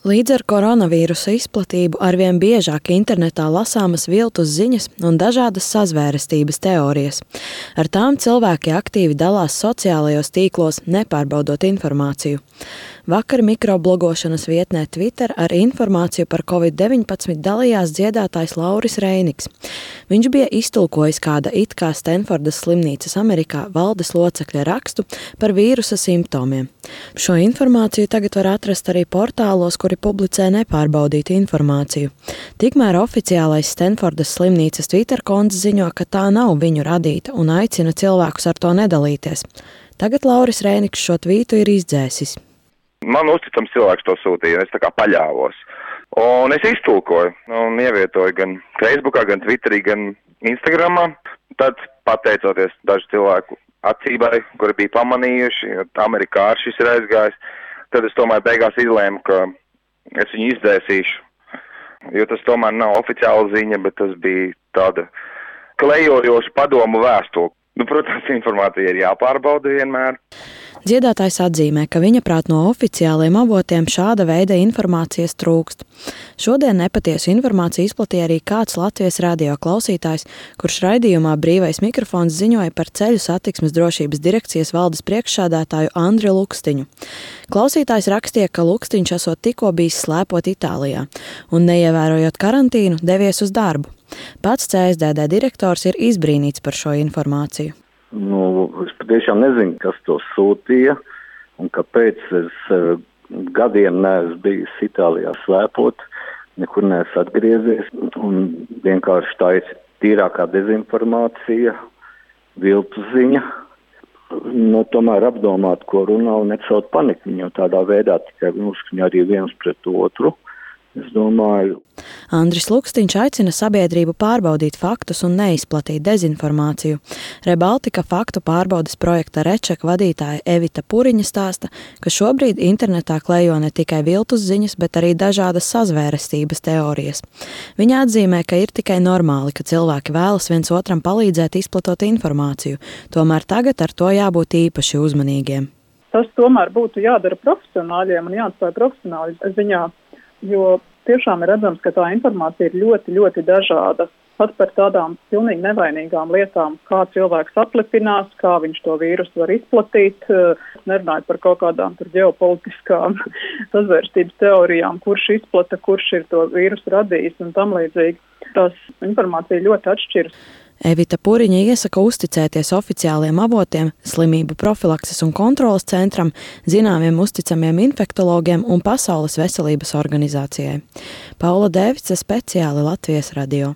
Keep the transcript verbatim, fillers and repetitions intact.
Līdz ar koronavīrusa izplatību arvien biežāk internetā lasāmas viltus ziņas un dažādas sazvērestības teorijas. Ar tām cilvēki aktīvi dalās sociālajos tīklos, nepārbaudot informāciju. Vakar mikroblogošanas vietnē Twitter ar informāciju par covid deviņpadsmit dalījās dziedātājs Lauris Reiniks. Viņš bija iztulkojis kāda it kā Stenfordas slimnīcas Amerikā valdes locekļa rakstu par vīrusa simptomiem. Šo informāciju tagad var atrast arī portālos, kuri publicē nepārbaudītu informāciju. Tikmēr oficiālais Stenfordas slimnīcas Twitter konts ziņo, ka tā nav viņu radīta un aicina cilvēkus ar to nedalīties. Tagad Lauris Reiniks šo tvītu ir izdzēsis. Man uzticams cilvēks to sūtīja, es tā kā paļāvos. Un es iztulkoju un ievietoju gan Facebookā, gan Twitterī, gan Instagramā. Tad, pateicoties dažu cilvēku acībai, kuri bija pamanījuši, jo Amerikā ar šis ir aizgājis, tad es tomēr beigās izlēmu, ka es viņu izdzēsīšu. Jo tas tomēr nav oficiāla ziņa, bet tas bija tāda klejojoša padomu vēstule. Nu, protams, informācija ir jāpārbauda vienmēr. Dziedātājs atzīmē, ka viņa prāt no oficiāliem avotiem šāda veida informācijas trūkst. Šodien nepatiesu informāciju izplatīja arī kāds Latvijas radio klausītājs, kurš raidījumā Brīvais mikrofons ziņoja par ceļu satiksmes drošības direkcijas valdes priekšsēdētāju Andri Lukstiņu. Klausītājs rakstīja, ka Lukstiņš esot tikko bijis slēpot Itālijā un, neievērojot karantīnu, devies uz darbu. Pats C S D D direktors ir izbrīnīts par šo informāciju. Nu, es patiešām nezinu, kas to sūtīja un kāpēc es uh, gadiem neesmu bijis Itālijā slēpot, nekur neesmu atgriezies un vienkārši tā ir tīrākā dezinformācija, viltu ziņa. Nu, tomēr apdomāt, ko runā un necelt paniku, jo tādā veidā tikai uzskaņa arī viens pret otru. Es domāju. Andris Lukstiņš aicina sabiedrību pārbaudīt faktus un neizplatīt dezinformāciju. Rebaltika faktu pārbaudes projekta Reček vadītāja Evita Puriņa stāsta, ka šobrīd internetā klejo ne tikai viltus ziņas, bet arī dažādas sazvērestības teorijas. Viņa atzīmē, ka ir tikai normāli, ka cilvēki vēlas viens otram palīdzēt izplatot informāciju, tomēr tagad ar to jābūt īpaši uzmanīgiem. Tas tomēr būtu jādara profesionāļiem un jāatstāj profesionāļu ziņā. Jo tiešām ir redzams, ka tā informācija ir ļoti, ļoti dažāda. Pat par tādām pilnīgi nevainīgām lietām, kā cilvēks aplipinās, kā viņš to vīrusu var izplatīt, nerunājot par kaut kādām tur ģeopolitiskām sazvērstības teorijām, kurš izplata, kurš ir to vīrusu radījis un tam līdzīgi. Tās informācija ļoti atšķiras. Evita Puriņa iesaka uzticēties oficiāliem avotiem, slimību profilakses un kontroles centram, zināmiem uzticamiem infektologiem un Pasaules veselības organizācijai. Paula Dēvice, speciāli Latvijas radio.